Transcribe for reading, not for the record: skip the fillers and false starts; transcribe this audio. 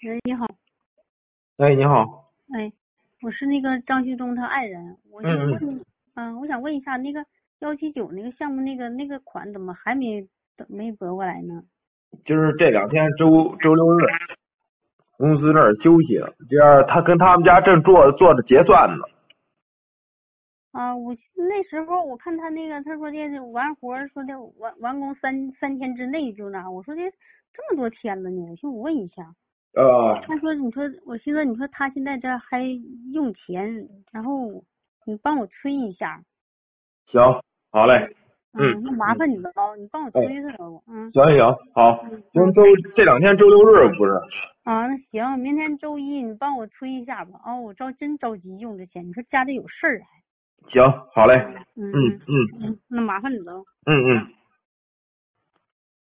你好。 哎，你好。 哎，我是那个张旭东他爱人，我寻思问嗯你，我想问一下那个179那个项目那个款怎么还没拨过来呢？ 就是这两天周六日，公司那儿休息了，这样他跟他们家正做着结算呢。 我那时候我看他那个，他说的完活说的完工三天之内就那，我说的这么多天了呢，我寻思我问一下。他说我寻思你说他现在这还用钱，然后你帮我催一下。 行，好嘞。 那麻烦你了你帮我哎， 催催了。 行行好，今这两天周六日不是？ 那行，明天周一你帮我催一下吧。我真着急用这钱，你说家里有事儿还。 行，好嘞。 那麻烦你了。 嗯。